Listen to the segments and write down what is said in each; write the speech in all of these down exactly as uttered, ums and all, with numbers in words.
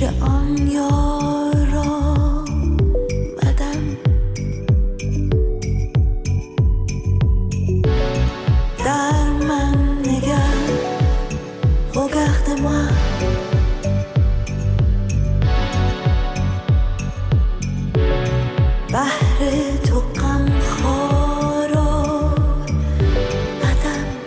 آن یارا مدم در من نگر regarde-moi بحر تو غم خارا مدم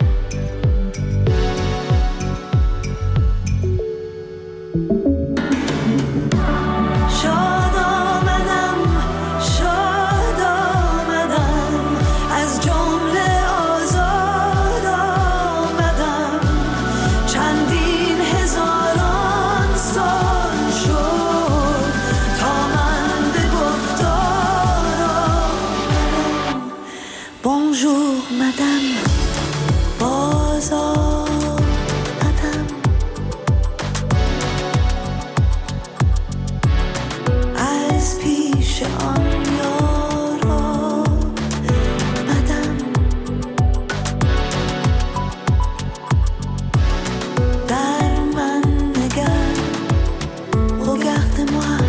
شاد آمدم شاد آمدم از جمله آزاد آمدم چندین هزاران سال شد تا من به گفتار آمدم بونژور مدم باز آمدم از پیش آن یارا مدم در من نگر regarde-moi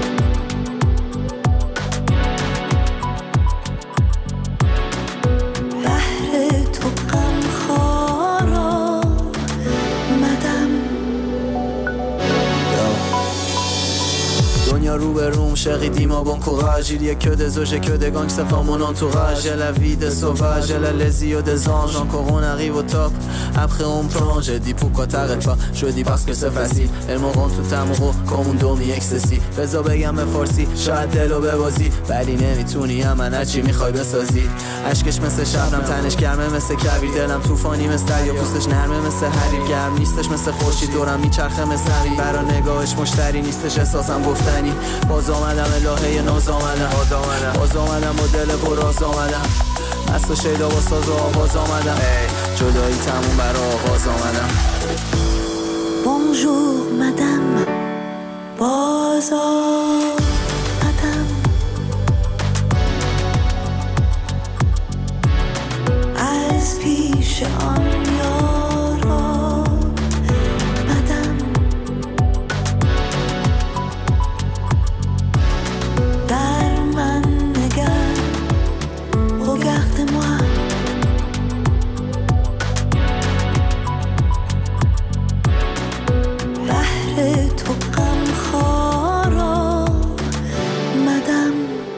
بحر تو غم خارا مدم دنیا رو به روم chérie dis-moi bon courage il y a que des eaux j'ai que des gangs ça forme mon entourage j'ai la vie des sauvages j'ai la les yeux des anges encore on arrive au top après on plonge j'ai dit pourquoi t'arrêtes pas je dis parce que c'est facile elles me rendent tout amoureux comme un dormi ecstasy بذار بگم به فارسی شاید دلو ببازی ولی نمیتونی من هرچی میخوای بسازی عشقش مثل شبنم تنش گرمه مثل کویر دلم طوفانی مثل دریا پوستش نرمه مثل حریر گرم نیستش مثل خورشید دورم میچرخه مثل حریر برا نگاهش مشتری نیستش احساسم گفتنی باز آمدم الهه ناز آمدم باز آمدم باز آمدم با دل براز آمدم مست و شیدا با ساز و آواز آمدم جدایی تموم برا آغاز آمدم بونژور مدم باز آمدم از پیش آن یارا مدم در من نگر regarde-moi بحر تو غم خارا مدم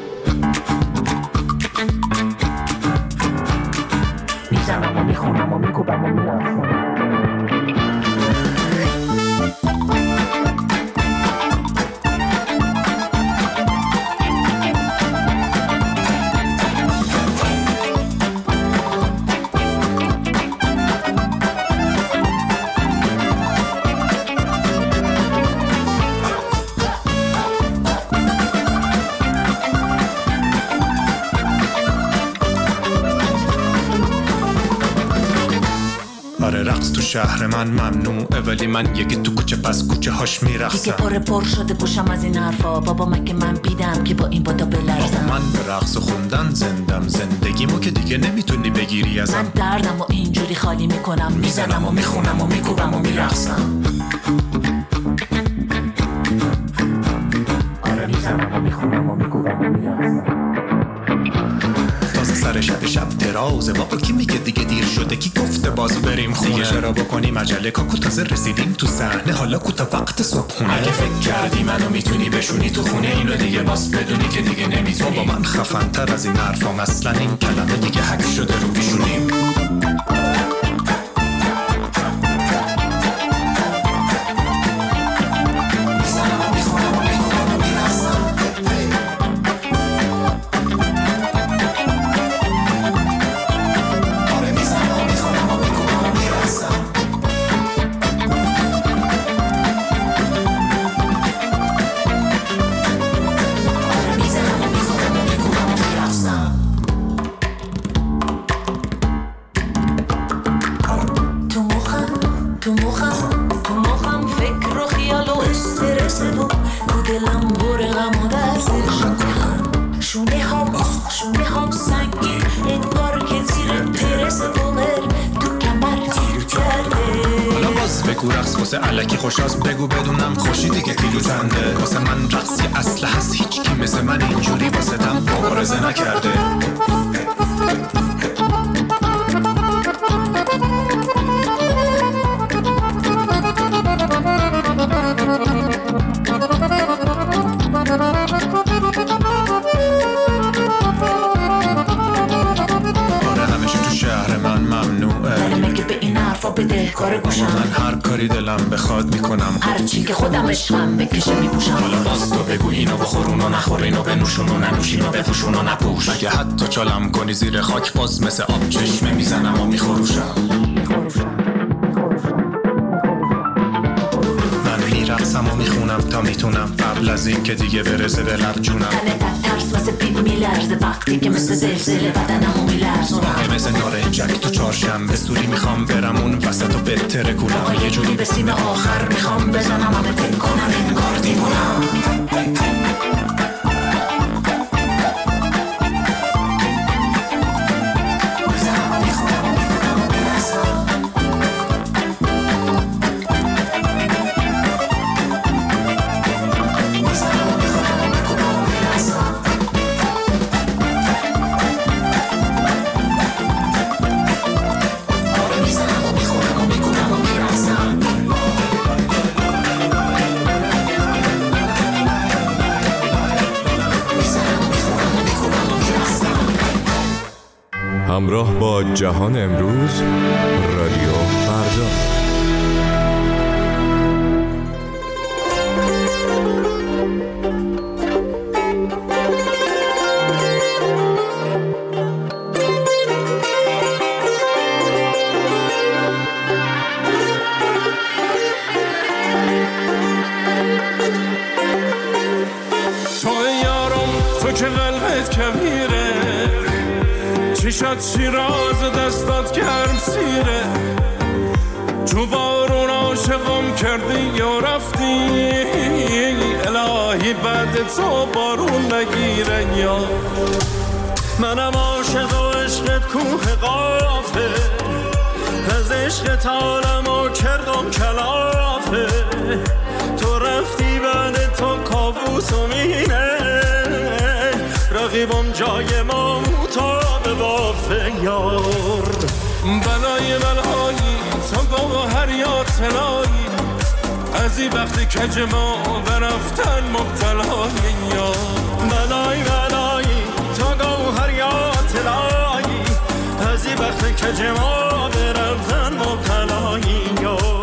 میزنم و میخونم و میکوبم و میرخونم شهر من ممنوعه ولی من یکی تو کوچه پس کوچه هاش میرخصم دیگه پر پر شده گوشم از این حرفا بابا مگه من بیدم که با این بادا بلرزم من به رقص و خوندن زندم زندگیمو که دیگه نمیتونی بگیری ازم من دردم و اینجوری خالی میکنم میزنم و میخونم و میکوبم و میرخصم آره میزنم و میخونم و میکوبم و میرخصم تازه سر شب شب درازه بابا کی میگه دیگه دیر شده کی گفته باز بریم خونه دیگه چرا بکنیم عجله کاکو تازه رسیدیم تو صحنه حالا کوتا وقت صبحونه اگه فکر کردی منو میتونی بشونی تو خونه اینو دیگه باز بدونی که دیگه نمیتونی با من خفن تر از این حرفام اصلا این کلمه دیگه حک شده رو بیشونیم بگو رقص واسه علکی خوشاست بگو بدونم خوشی دیگه کیلو چنده واسه من رقصی اصل هست هیچ کی مثل من اینجوری واسه تم مبارزه نکرده بده کار گوشم من هر کاری دلم بخواد میکنم هر چی که خودم عشقم بکشه میپوشم حالا باز تو بگو اینو بخورون و نخور اینو بنوشون و ننوشین و بپوشون و نپوش مگه حتی چالم کنی زیر خاک باز مثل آب چشمه میزنم و میخوروشم من میرقصم و میخونم تا میتونم قبل از این که دیگه برسه به لب جونم تنه ترس واسه پیپ میلرزه وقتی که مثل زلزله بدنمو میلرزونم مثل نارنجک تو چارشنبه سوری میخوام برم اون وسط و بهتره کنم یه جوری به سیم آخر میخوام بزنم همه فکر کنم انگار دیوونم همراه با جهان امروز رادیو فردا. تو یارم تو که قلبت کبیره چشات شیراز دستات گرم سیره تو بارون عاشقم کردی یا رفتی الهی بعد تو بارون نگیره یا منم عاشق و عشقت کوه قافه از عشقت عالمو کردم کلافه تو رفتی بعد تو کابوس و مینه رقیبم جای ما مطابه بافه یار بلای بلایی تو گوهر یا طلایی از این وقتی کج ما برفتن مبتلای یار بلای بلایی تو گوهر یا طلایی از این وقتی کج ما برفتن مبتلای یار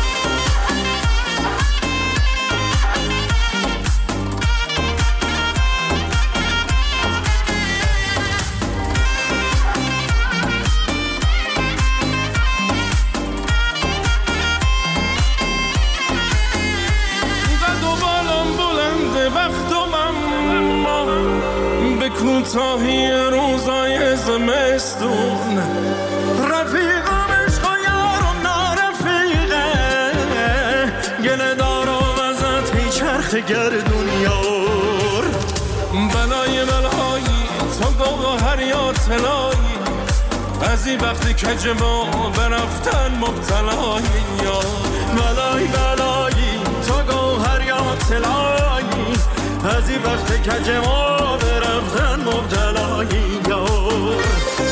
کوتاهی روزای زمستون رفیقم عشق و یارم نارفیقه گله دارم ازت هی چرخ گردون یار بلای بلایی تو گوهر یا طلایی از این وقتی کج ما برفتن مبتلای یار بلای بلایی تو گوهر یا طلایی از این وقتی کج ما برفتن مبتلایی یار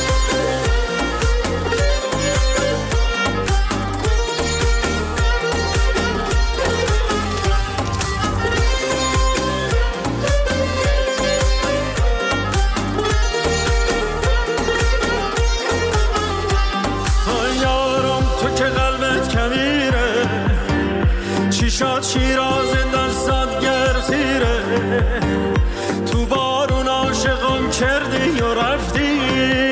تو یارم تو که قلبت کبیره چیشات شیراز دستات گرزیره تو بارون عاشقم کردی و رفتی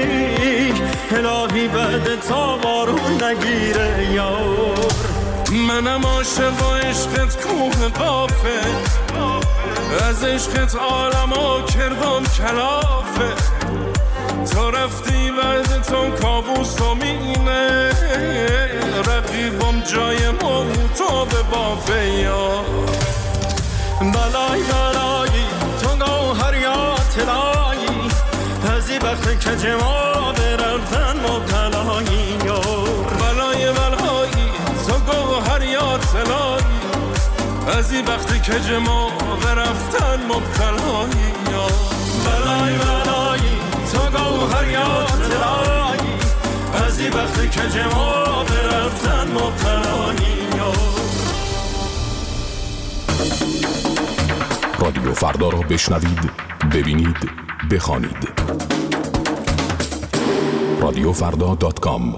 الهی بعد تا بارون نگیره یار منم عاشق و عشقت کوه قافه از عشقت عالمو کردم کلافه تو رفتی بعد تو کابوس و مینه رقیبم جای ما تو به بافه یار بلای بلایی تو گوهر یا طلایی از این وقت کج ما برفتن مبتلایی یار بلای بلایی تو گوهر حیاتنایی از این وقتی که جما برفتن مبتلایی یا بلای بلایی تو گوهر حیاتنایی از این وقتی که جما برفتن مبتلایی یا رادیو فردا را بشنوید، ببینید، بخوانید. رادیو فردا دات کام.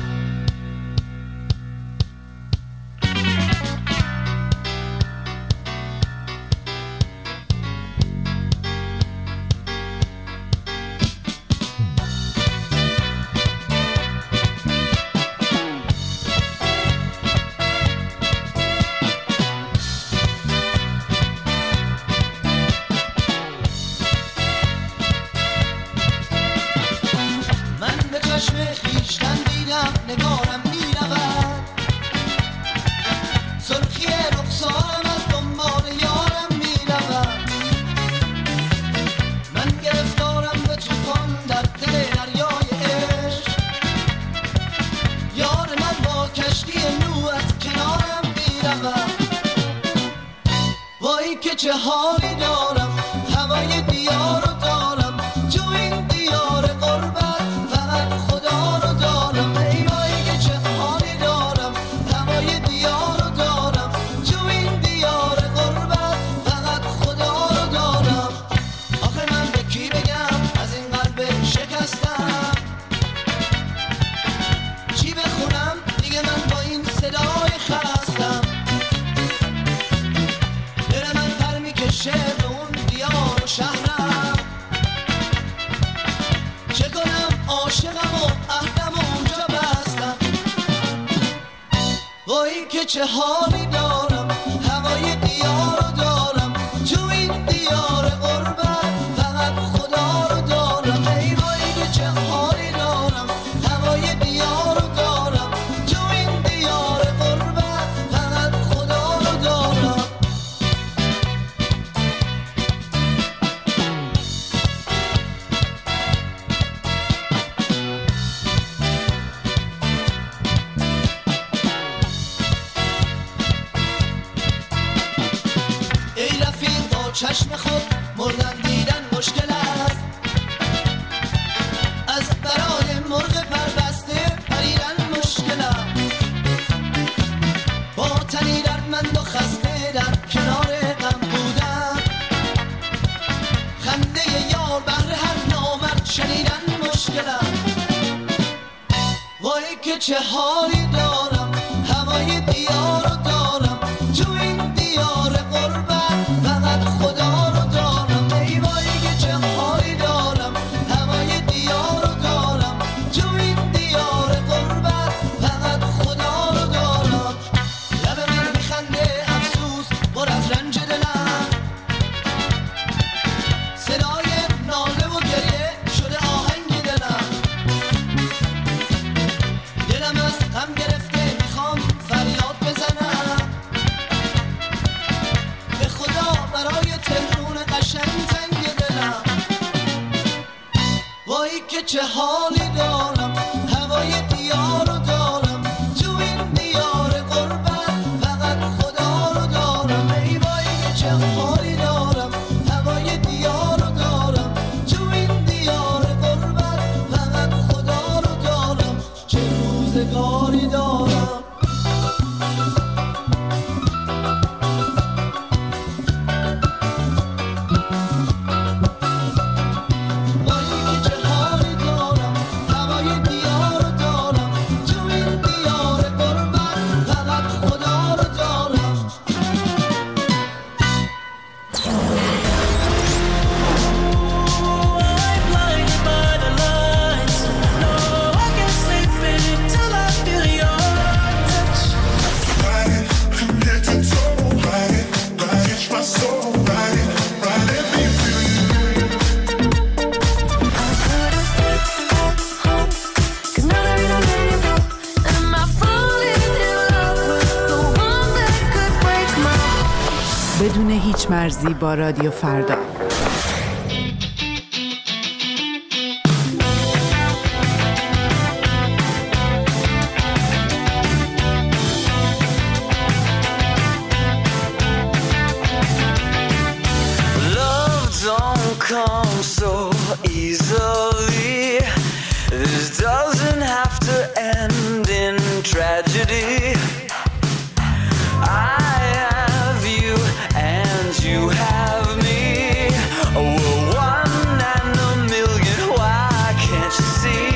چه حالی دارم هوای دیار رو دارم تو این دیار غربت فقط خدا رو دارم ای وای که چه حالی دارم هوای دیار رو دارم تو این دیار غربت فقط خدا رو دارم آخه من به کی بگم از این قلب شکستم چی بخونم دیگه من با این صدای خستم شه به اون دیار و شهرم چه کنم عاشقم و عهدم و اونجا بستم وای که چه حالی دارم هوای دیار رو دارم تو این دیار غربت فقط خدا رو دارم ای وای که چه حالی دارم هوای دیار رو دارم تو این دیار غربت فقط خدا رو دارم چشم خود مردن دیدن مشکل است از برای مرغ پربسته پریدن مشکل است با تنی دردمند و خسته در کنار غم بودن خنده یار بهر هر نامرد شنیدن مشکل است وای که چه حالی دارم هوای دیار رو دارم تو این دیار غربت فقط خدا رو دارم ای وای که چه حالی دارم هوای دیار رو دارم تو این دیار غربت فقط خدا رو دارم لب من میخنده افسوس پر از رنج دلم صدای ناله و گریه شده آهنگ دلم دلم از غم گرفته میخوام فریاد بزنم به خدا برای تهرون قشنگ تنگ دلم وای که چه حالی دارم هوای دیار رو دارم تو این دیار غربت فقط خدا رو دارم ای وای که چه حالی دارم هوای دیار رو دارم تو این دیار غربت فقط خدا رو دارم چه روزگاری دارم بدون هیچ مرزی با رادیو فردا. easily. This doesn't have to end in tragedy. I have you and you have me. We're one and a million, why can't you see?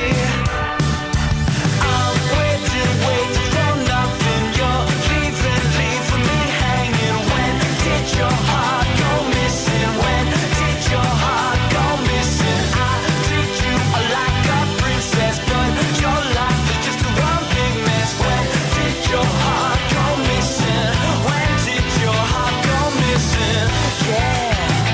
I'm waiting, waiting for nothing. You're leaving, leaving me hanging. When did your heart go missing? When did your heart go missing? I treat you like a princess, but your life is just one big mess. When did your heart go missing? When did your heart go missing? Yeah.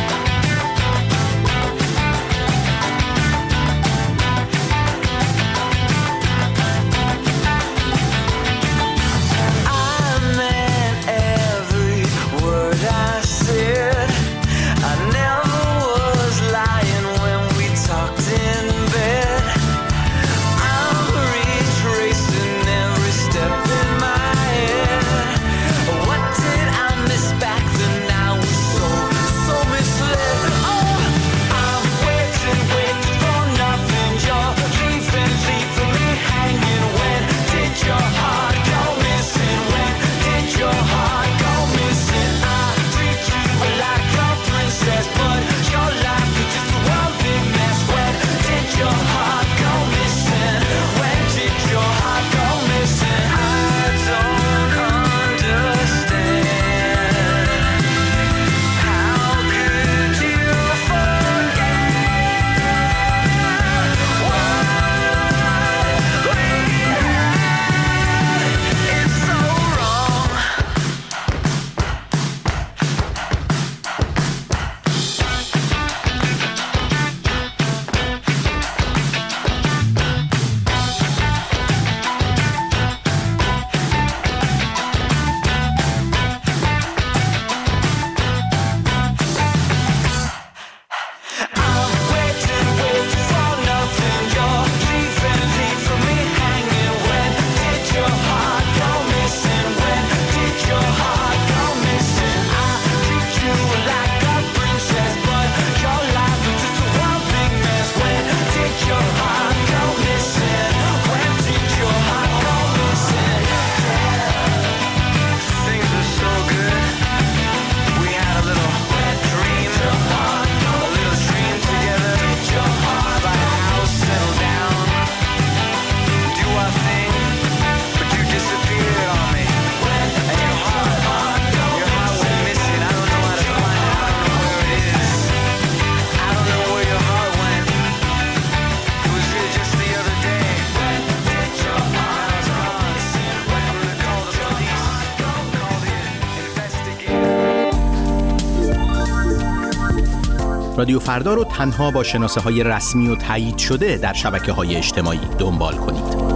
رادیو فردا رو تنها با شناسه های رسمی و تایید شده در شبکه های اجتماعی دنبال کنید.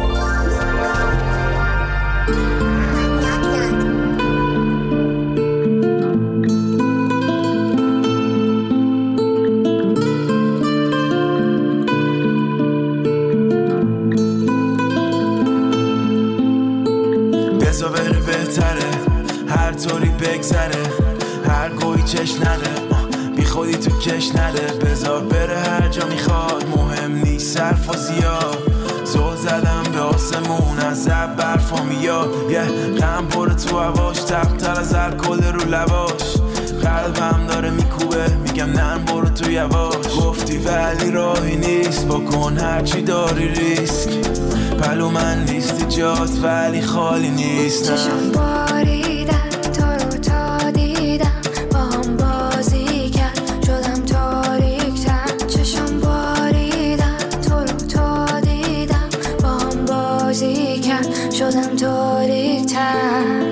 بذار بره بهتره، هر طوری بگذره، هر گویی چش نده، بی خودی تو کش نده. بذار بره هر جا میخواد، مهم نیست صرف و زیاد. زل زدم به آسمون، از زب برفا میاد. یه غم پره تو هواش، تقتل از الکل رو لباش. قلبم داره میکوبه، میگم نرم برو تو یواش. گفتی ولی راهی نیست، بکن هرچی داری ریسک. پلو من نیستی جات ولی خالی نیست. چشم باریدن تو رو تا دیدم، با هم بازی کرد شدم تاریک‌تر. چشم باریدن تو رو تا دیدم، با هم بازی کرد شدم تاریک‌تر.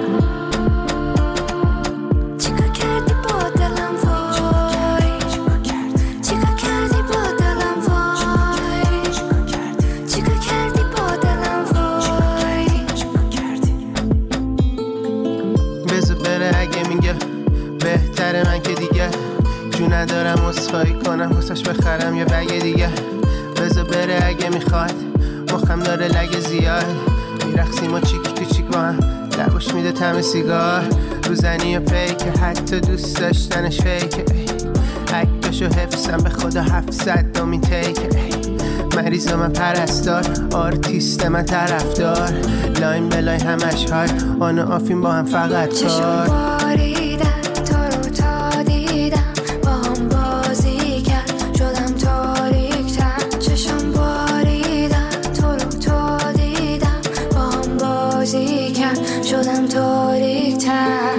من که دیگه جو ندارم اصفایی کنم، واسش بخرم یه بگه دیگه. بذار بره اگه میخواد، مخم داره لگه زیاد. میرقصیم و چیک تو چیک با هم، لباش میده طعم سیگار. ابرو زنی و پیکه، حتی دوست داشتنش فیکه. اکتاشو حفظم به خدا هفتصد دومین تیکه. مریضا من پرستار، آرتیست من طرفدار، لاین بلای همش های آن و آفین با هم فقط کار. باریدن تو رو تا دیدم، با هم بازی کرد شدم تاریک‌تر. چشم باریدن تو رو تا دیدم، با هم بازی کرد شدم تاریک‌تر.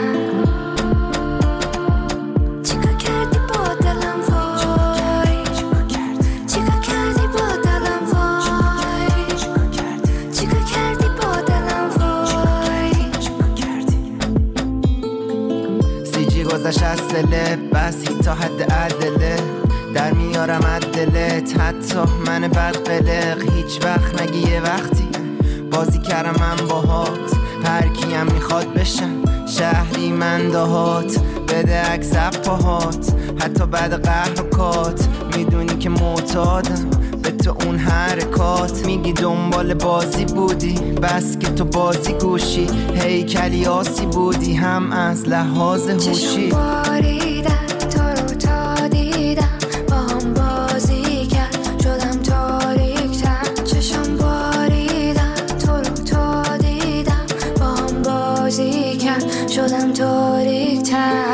گذشت از دله بس تا حد عدله، در میارم عدلت حتی من بدقلق. هیچ وقت نگی یه وقتی بازی کردم من باهات، هر کیم میخواد بشم شهری من دهات. بده عکس پاهات حتی بعد قهر و کات، میدونی که معتادم به تو اون حرکات. میگی دنبال بازی بودی بس که تو بازی گوشی، هیکلی آسی بودی هم از لحاظ هوشی. چشم باریدن تو رو تا دیدم، با هم بازی کرد شدم تاریک‌تر. چشم باریدن تو رو تا دیدم، با هم بازی کرد شدم تاریک‌تر.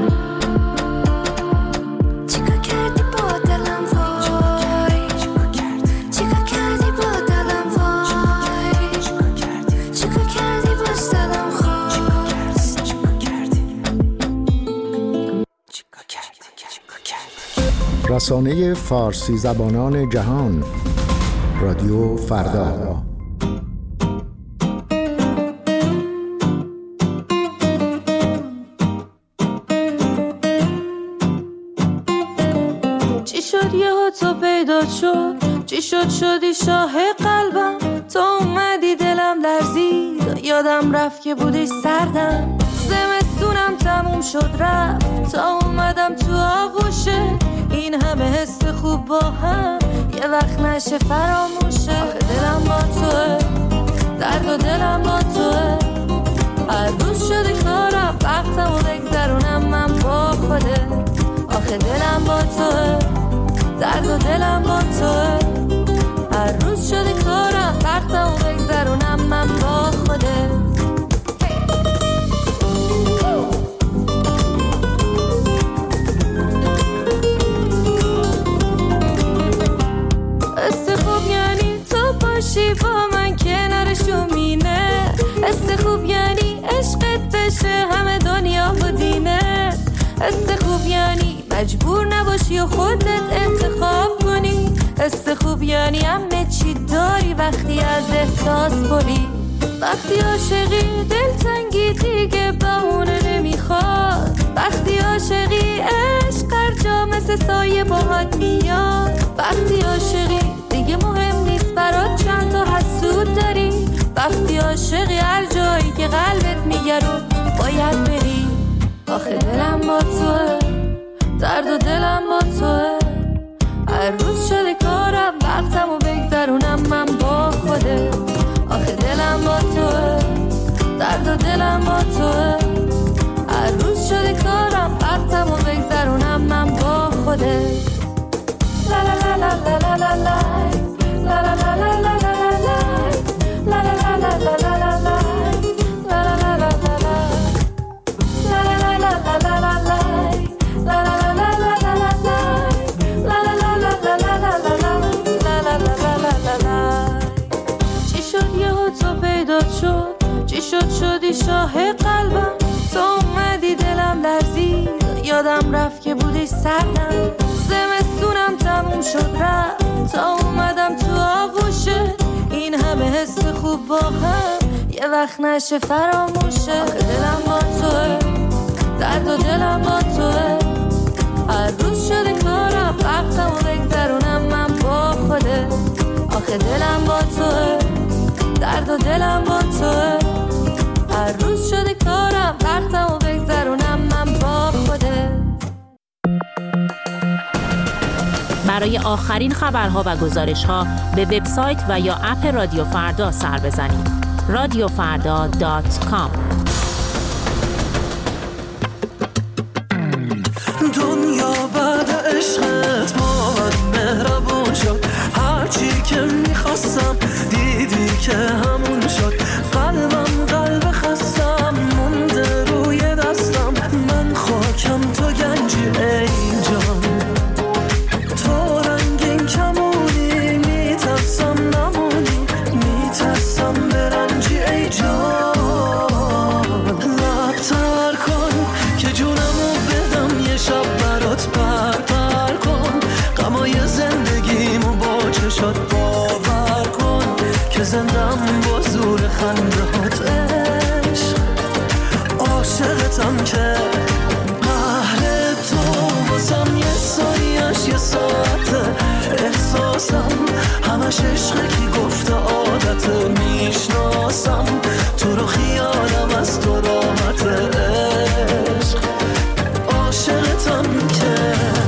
رسانه فارسی زبانان جهان رادیو فردا. چی شد یهو تو پیدا شد، چی شد شدی شاه قلبم، تو اومدی دلم لرزید، یادم رفت که بودی سردم. زمستونم تموم شد رفت تا اومدم تو آغوشه، این همه حس خوب با هم یه وقت نشه فراموشه. آخه دلم با توه، درد و دلم با توه، هر روز شده کارم وقتم و بگذرونم من با خوده. آخه دلم با توه، درد و دلم با توه، هر روز شده کارم وقتم و بگذرونم من با خوده. باشی با من کنارشو مینه، حس خوب یعنی عشقت بشه همه دنیا و دینه. حس خوب یعنی مجبور نباشی و خودت انتخاب کنی، حس خوب یعنی همه چی داری وقتی از احساس بری. وقتی عاشقی دلتنگی دیگه بهونه نمیخواد، وقتی عاشقی عشق هر جا مثل سایه باهات میاد. وقتی عاشقی دیگه مهم نیست برات چند تا حسود داری، وقتی عاشقی هر جایی که قلبت میگه رو باید بری. آخه دلم با توه، درد و دلم با توه، هر روز شده کارم وقتم و بگذرونم من با خوده. آخه دلم با توه، درد و دلم با توه، هر روز شده کارم وقتم و بگذرونم من با خوده. لا لا لا لا لا لا لا La la la la la la la la La la la la la la la la La la la la la la La la la la la la la la La la la la la la la la La la la la la la la la La la la la la la la چی شد یهو تو پیدا شد، چی شد شدی شاه قلبم، تو اومدی دلم لرزید، یادم رفت که بودی سردم. زمستونم تموم شد رفت تا اومدم تو آغوشه، این همه حس خوب با هم یه وقت نشه فراموشه. آخه دلم با توه، درد و دلم با توه، هر روز شده کارم وقتم و بگذرونم من با خوده. آخه دلم با توه، درد و دلم با توه، هر روز شده کارم وقتم و بگذرونم من با خوده. برای آخرین خبرها و گزارش‌ها به وبسایت و یا اپ رادیو فردا سر بزنید. رادیو فردا دات کام که همون شد. قلبم قلب خستم مونده روی دستم، من خاکم تو گنجی ای جان. تو رنگین کمونی میترسم نمونی، میترسم برنجی ای جان. لبتر کن که جونمو بدم یه شب برات پر پر کن. غمای زندگیمو با چشات باور کن که زندم با زور خنده هات عشق. عاشقتم که قهر تو واسم یه سایش یه ساعته. احساسم همش عشقه کی گفته عادته. میشناسم تو رو خیالم از تو راحته عشق. عاشقتم که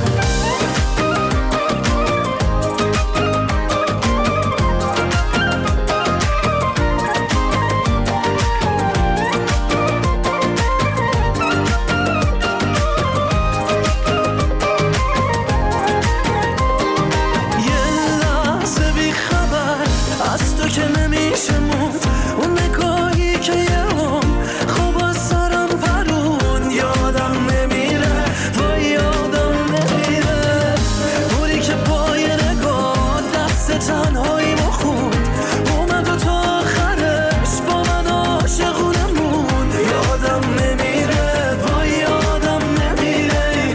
که نمیشه موند اون نگاهی که یه هم خوب از سرم پرون. یادم نمیره وای یادم نمیره موری که پای نگاه دست تنهایی ما خوند. اومد و تا آخرش با من عاشقونه موند. یادم نمیره وای یادم نمیره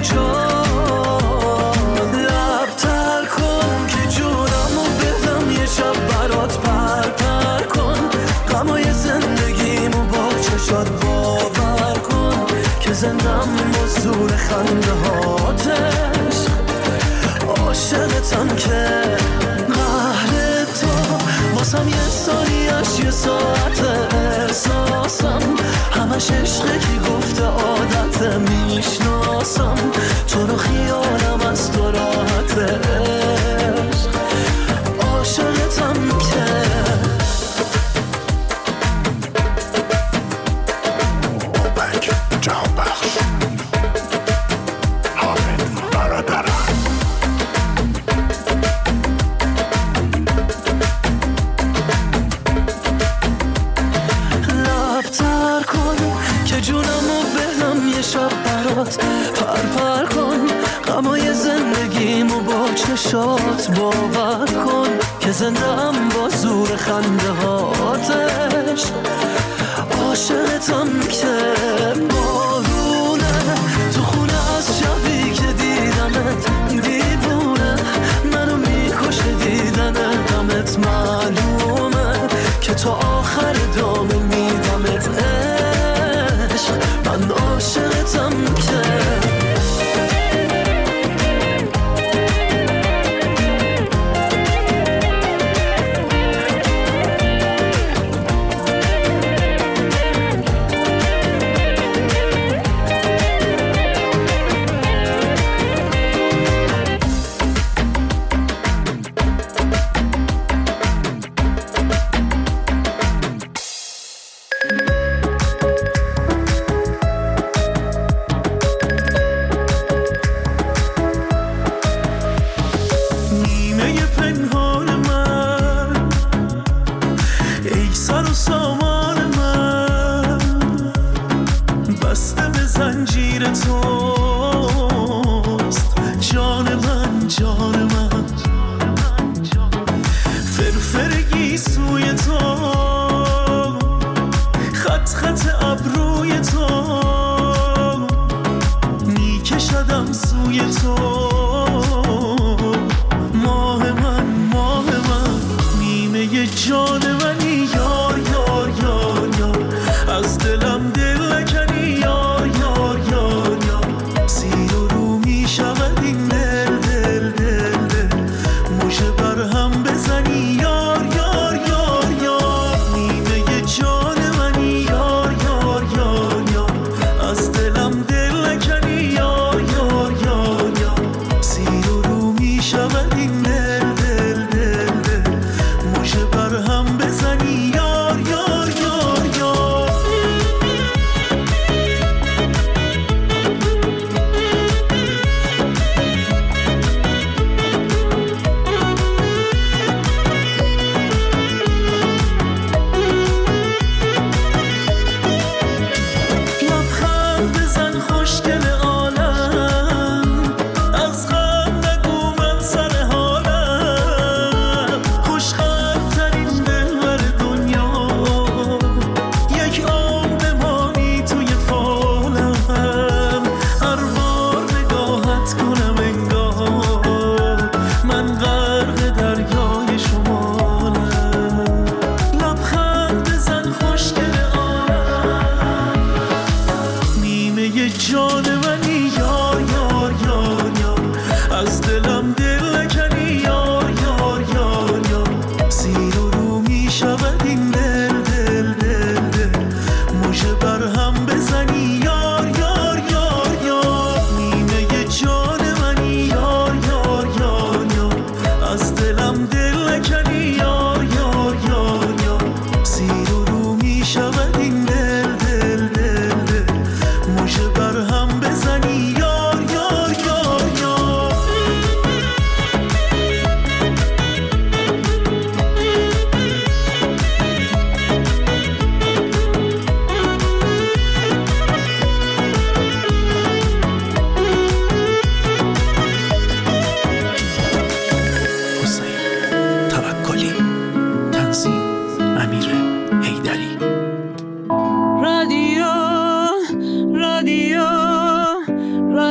جان. لبتر کن که جونمو بدم یه شب برات پر پر کن. غمای زندگیمو با چشات باور کن که زندم مزدور خنده هاتش. عاشقتم که قهر تو واسم یه سالیش یه ساعته. احساسم همش عشقه کی گفته عادته. میشناسم تو رو خیالم از تو راحته عشق. عاشقتم که بابک جهان بخش حامد برادرم. لبتر کن که جونمو بدم یه شب برات پر پر کن. غمای زندگیمو با چشات باور کن که زندم با زور خنده هاتش. عاشقتم که بارونه تو خونه از شبی که دیدمت. دیوونه منو میکشه دیدن غمت. معلومه که تو آخر دام میدمت عشق. من عاشقتم که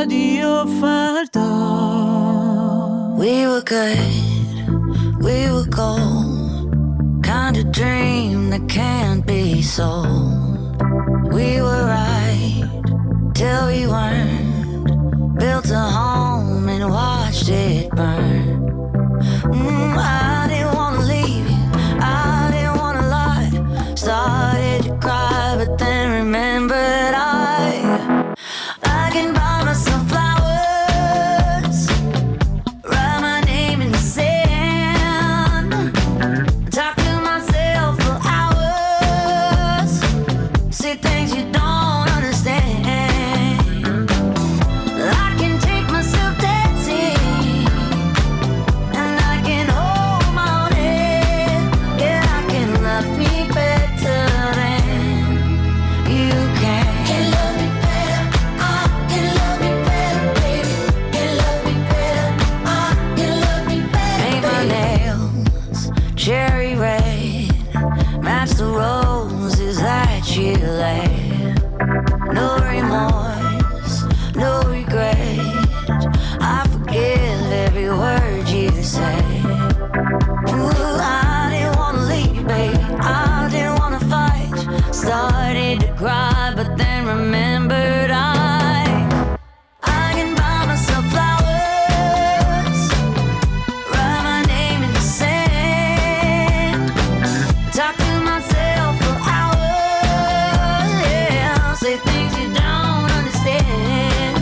رادیو فردا. We were good, we were gold, kind of dream that can't be sold. We were right till we weren't, built a home and watched it burn. Mm, I didn't wanna leave you, I didn't wanna lie. Started to cry but then remembered I I can buy myself flowers, write my name in the sand, talk to myself for hours, say things you don't understand. I can take myself dancing, and I can hold my own head. Yeah, I can love me better than you can. Can love me better, I can love me better, baby. Can love me better, I can love me better. Paint my nails cherry red, match the roses that you laid. No remorse, no regret, I forgive every word you say. Ooh, I didn't wanna leave, baby, I didn't wanna fight. Started to cry, but then remembered I I can buy myself flowers, write my name in the sand, talk to myself for hours, yeah, say things you don't understand.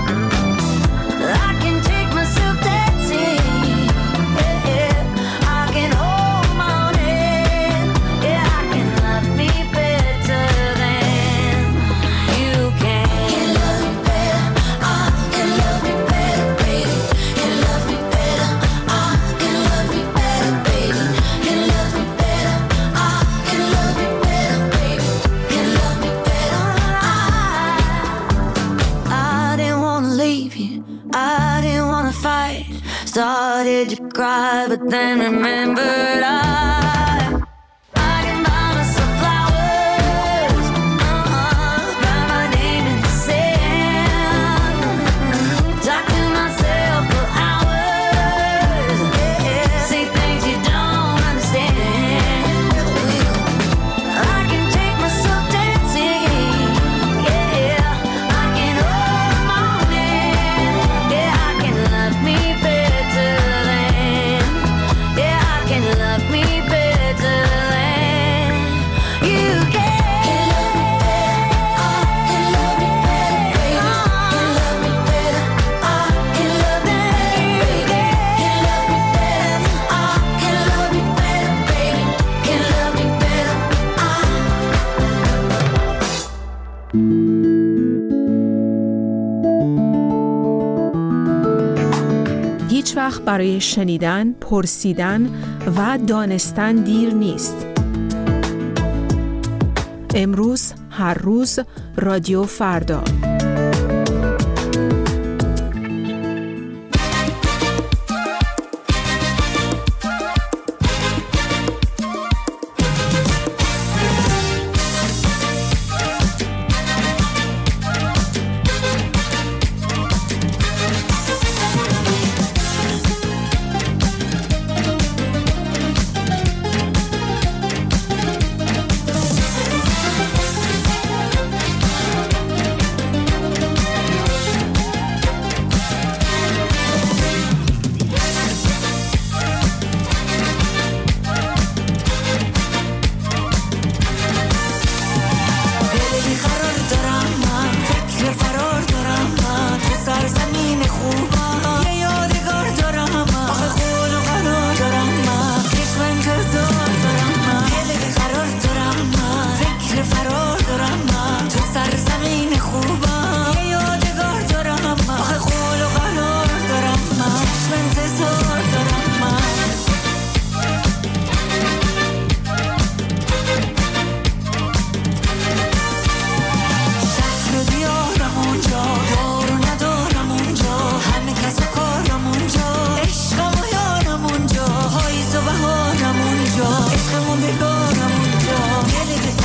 I can take myself dancing, yeah, yeah. I can hold my own head, yeah, I can love me better than you can. Can love me better, I can love me better, baby. Can love me better, I can love me better, baby. Can love me better, I can love me better, baby. Can love me better, I I didn't wanna leave you, I didn't wanna fight. Started to cry, but then remembered I I can buy myself flowers, uh-huh, write my name in the sand, talk to myself for hours, yeah, say things you don't understand. I can take myself dancing, yeah, I can hold my own hand, yeah, I can love me better than, yeah, I can love me better than you can. Can love me better, I can love me better, baby. Can love me better, I can love me better, baby. Can love me better, I can love me better, baby. هیچ وقت برای شنیدن، پرسیدن و دانستن دیر نیست. امروز، هر روز، رادیو فردا.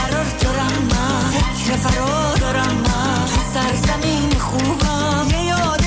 فرار دارم من تو سرزمین خوبم یه یاد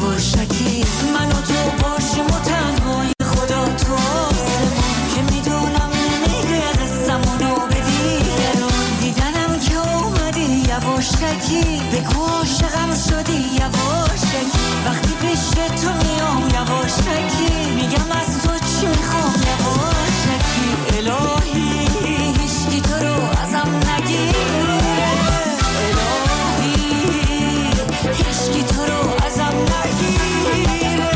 یواشکی من و تو باشیم و تنهای خدا تو آسمون که میدونم نمیره قصمونو به دیگرون دیدنم که اومدی یواشکی بگو عاشقم شدی یواشکی وقتی پیش تو میام یواشکی میگم از تو چی میخوام یواشکی الهی هیچکی تو رو ازم نگیره الهی هیچکی تو رو ازم نگیره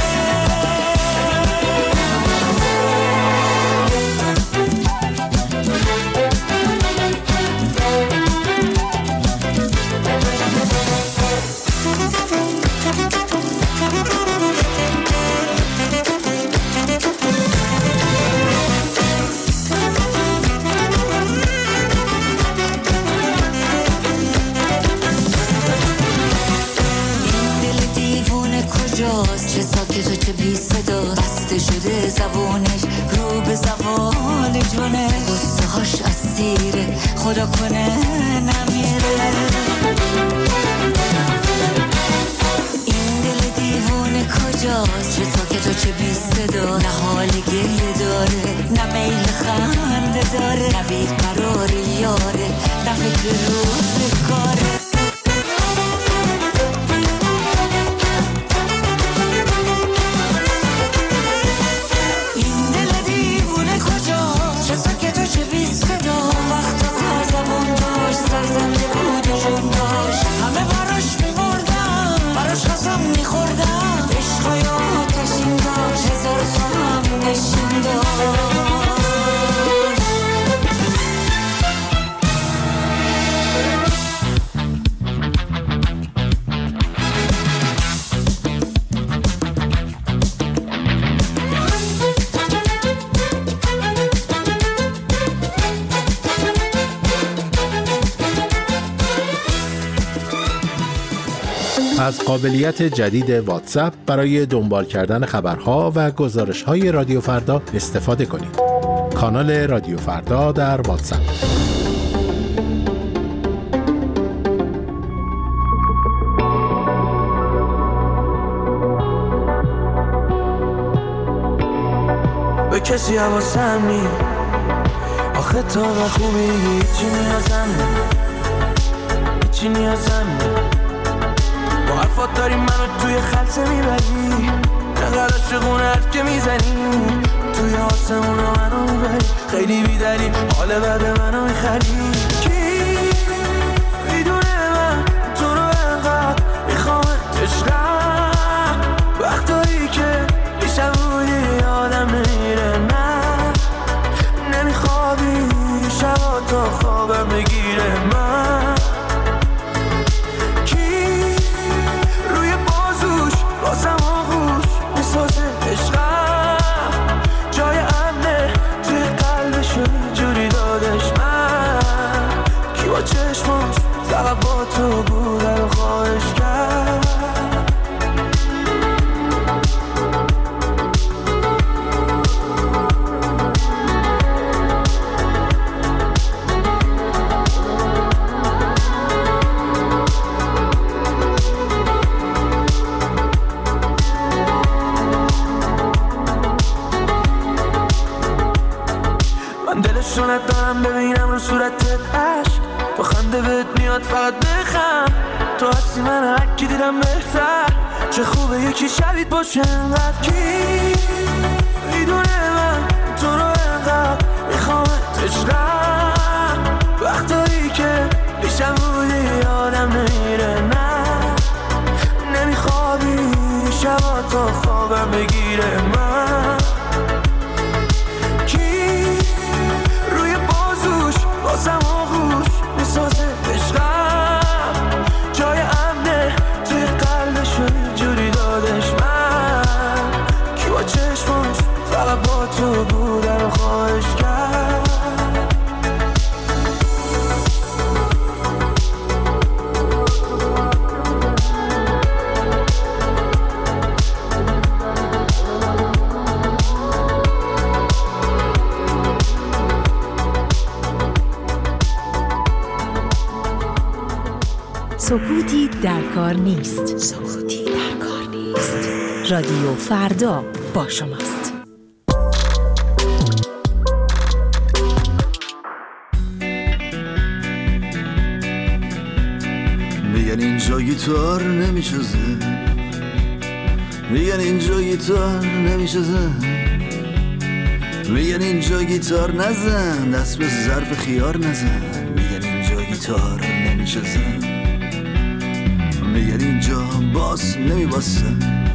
چه ساکت و چه بی صدا بسته شده زبونش رو به زوال جونه غصه هاش اسیره خدا کنه نمیره این دل دیوونه کجاست چه ساکت و چه بی صدا نه حال گریه داره نه میل خنده داره نه بیقرار یاره نه فکر روز کاره از قابلیت جدید واتساپ برای دنبال کردن خبرها و گزارش‌های رادیو فردا استفاده کنید. کانال رادیو فردا در واتساپ. به کسی حواسم نی آخه تو و خوبی هیچی نیازم نی هیچی نیازم نی با حرفات داری منو توی خلصه میبری نقدر عاشقون حرف که میزنی توی آسمون رو منو میبری خیلی بیدری حال بعد منو میخری کی میدونه من تو رو انقدر میخوام عشقم وقتایی که بیشتر بودی آدم نمیره من نمیخوابی شبا تا خوابم بگیره من بازم آغوش میسازه عشقم جای امنه توی قلبشو جوری دادش من کی با چشماش فقط با تو بوده رو خواهش کرد دلشونت دارم ببینم رو صورتت عشق با خنده بهت میاد فقط بخم تو هستی من هرکی دیدم بهتر چه خوبه یکی شبیت باشه انقدر کی میدونه من تو رو انقدر میخوامت عشقم وقتایی که بیشتر بودی آدم نمیره نه نمیخوابی شبا تا خوابم بگیره من بازم آغوش میسازه عشقم جای امنه توی قلبشو جوری دادش من کی با چشماش فقط با تو بوده رو خواهش کرد سکوتی در کار نیست. سکوتی در کار نیست. رادیو فردا با شماست. میگن اینجا گیتار نمیشه زد، میگن اینجا گیتار نمیشه زد، میگن اینجا گیتار نزن، دست به ظرف خیار نزن. میگن اینجا گیتار نمیشه زد، میگن اینجا باس نمیباسه،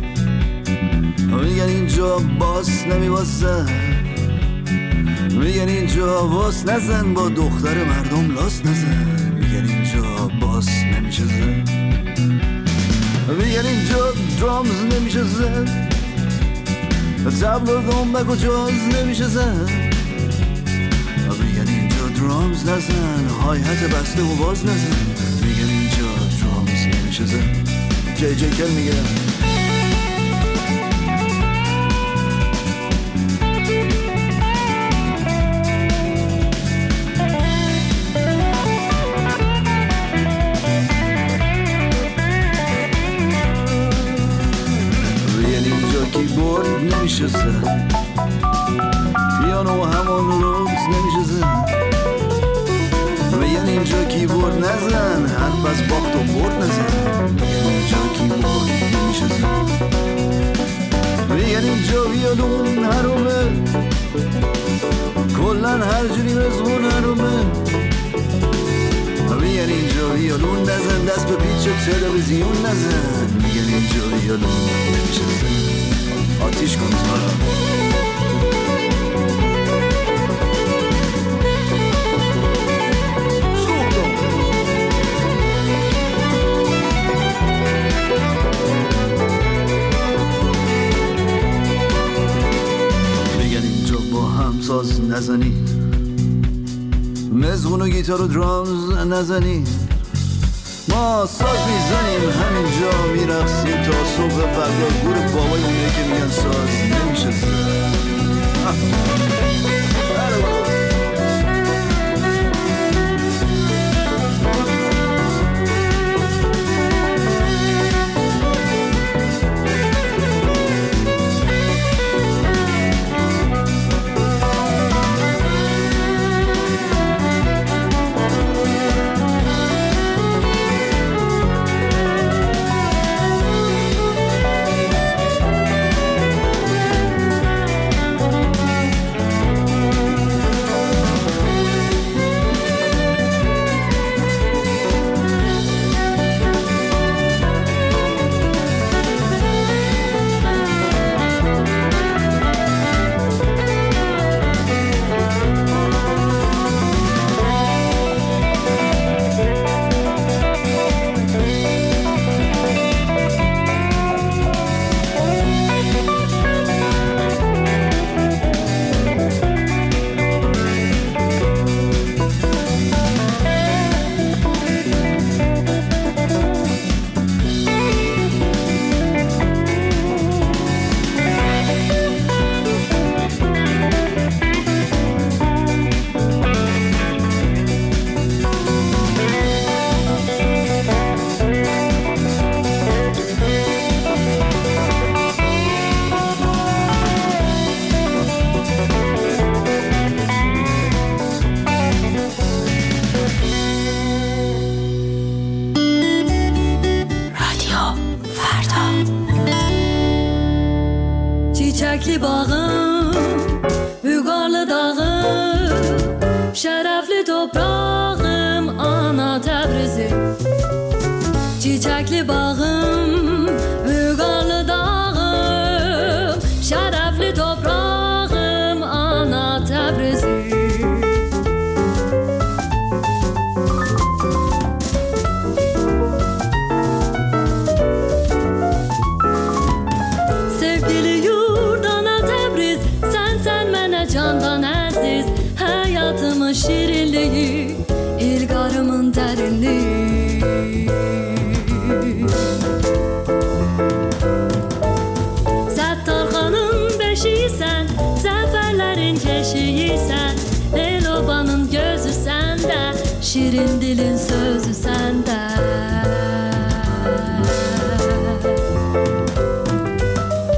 میگن اینجا باس نمیباسه، میگن اینجا باس نزن، با دختر مردم لاس نزن. میگن اینجا باس نمیشه زد، میگن اینجا درامز نمیشه زد، تبل و دنبک و جاز نمیشه زد. میگن اینجا درامز نزن، های حت بسته و باز نزن. میگن اینجا درامز نمیشه زد. جی جی کل میگه کیبورد نمیشه زد، پیانو همون روز نمیشه زد. میگن اینجا کیبورد نزن، حرف از باخت و برد نزن. میگن اینجا کیبورد نمیشه زد، میگن اینجا ویولون حرومه، کلن هر جوری مزمون حرومه. میگن اینجا ویولون نزن، دست به پیچ تلویزیون نزن. میگن اینجا ویولون نمیشه زد، آتیش کن زارا. میگن اینجا با هم ساز نزنی، مزغون و گیتار و درامز نزنی. ما ساز میزنیم همینجا میرقصیم تا صبح فردا. گور بابای اونه که میگن ساز نمیشه زد. Çiçekli bağım, Bügarlı dağım, şerefli toprağım, ana Tebrizim. Çiçekli bağım, Bügarlı dağım, şerefli toprağım, ana Tebrizim. Candan aziz hayatımın şirinliği, ilgarımın derinliği. Settarxanın beşiysen, zaferlerin keşiysen, Elobanın gözü sende, şirin dilin sözü sende.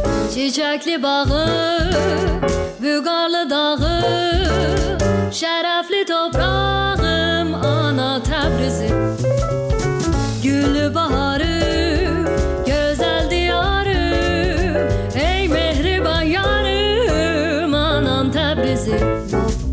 Çiçekli bağı, Vügarlı dağı, şerefli toprağım ana Tebrizim. Güllü baharım, güzel diyarım, ey mehriban yarım anam Tebrizim.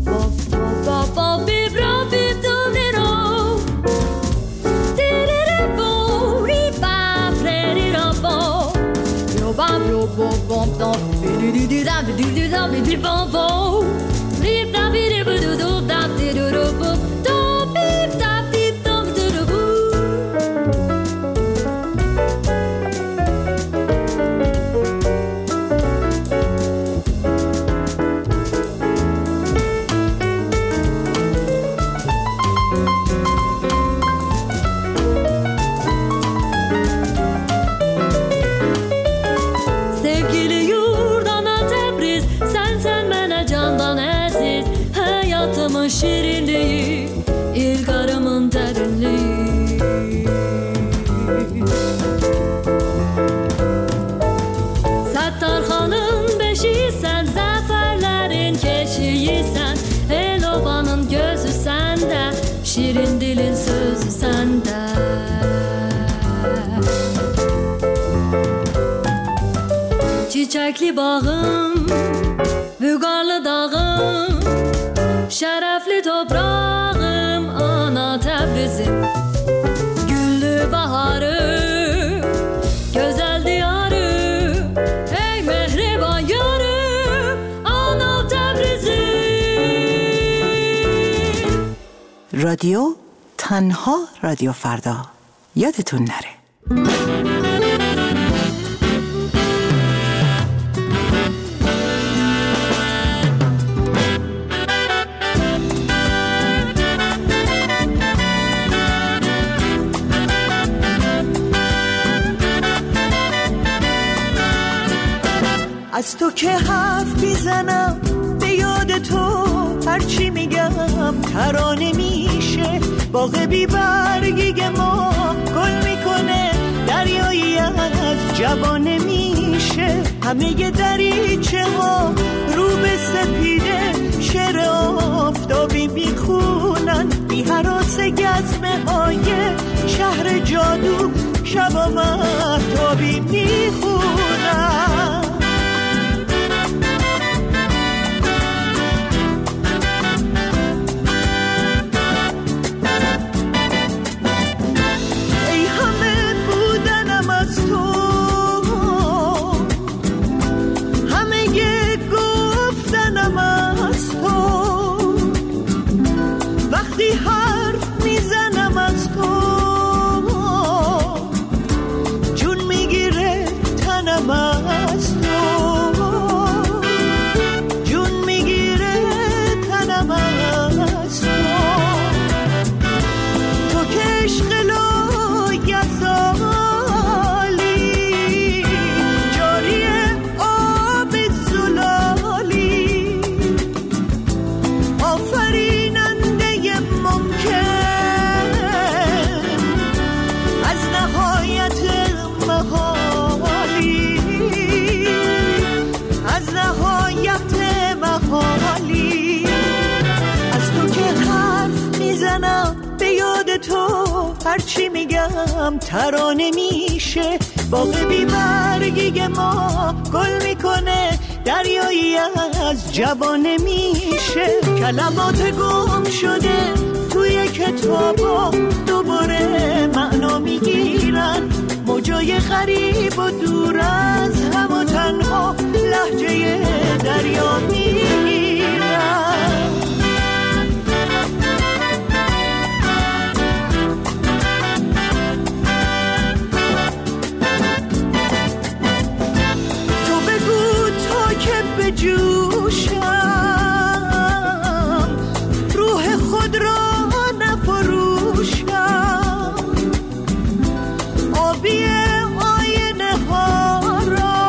Şirinliği, İlgarımın derinliği. Sattarxanın beşiysen, zaferlerin keşiysen, el obanın gözü sende, şirin dilin sözü sende. Çiçekli bağım, Vügarlı dağım, şerefli toprağım ana Tebrizim. Güllü baharım, güzel diyarım, ey mehriban yarım ana Tebrizim. رادیو تنها رادیو فردا. یادتون نره. از تو که حرف میزنم به یاد تو هرچی میگم ترانه میشه. باغ بی برگی ما گل میکنه دریایی از جوانه میشه. همه دریچه ها رو به سپیده شعر آفتابی میخونن. بی هراس گزمه های شهر جادو شبا مهتابی میخونن. هرچی میگم ترانه میشه. باغ بی برگی ما گل میکنه دریایی از جوانه میشه. کلمات گم شده توی کتابا دوباره معنا میگیرن. موجای غریب و دور از هم و تنها لهجه دریا میگیرن. جوشم روح خود را نفروشم. آبی آینه ها را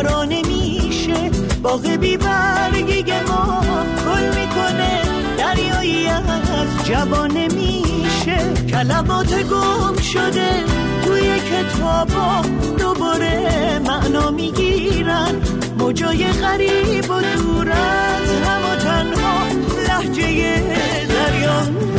ترانه میشه، باغ بی برگی ما گل میکنه، دریایی از جوانه میشه. کلمات گم شده توی کتابا دوباره معنا میگیرن، موجای غریب و دور از هم و تنها لهجه دریا